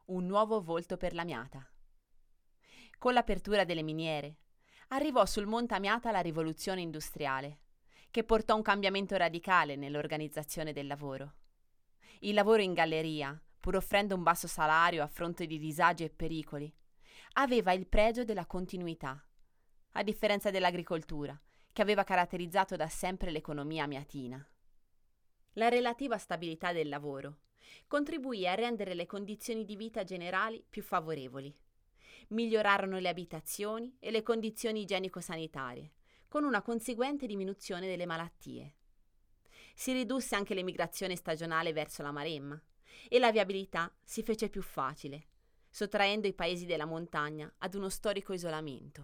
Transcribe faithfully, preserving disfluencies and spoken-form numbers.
un nuovo volto per l'Amiata. Con l'apertura delle miniere, arrivò sul Monte Amiata la rivoluzione industriale, che portò un cambiamento radicale nell'organizzazione del lavoro. Il lavoro in galleria, pur offrendo un basso salario a fronte di disagi e pericoli, aveva il pregio della continuità, a differenza dell'agricoltura, che aveva caratterizzato da sempre l'economia amiatina. La relativa stabilità del lavoro contribuì a rendere le condizioni di vita generali più favorevoli. Migliorarono le abitazioni e le condizioni igienico-sanitarie, con una conseguente diminuzione delle malattie. Si ridusse anche l'emigrazione stagionale verso la Maremma e la viabilità si fece più facile, sottraendo i paesi della montagna ad uno storico isolamento.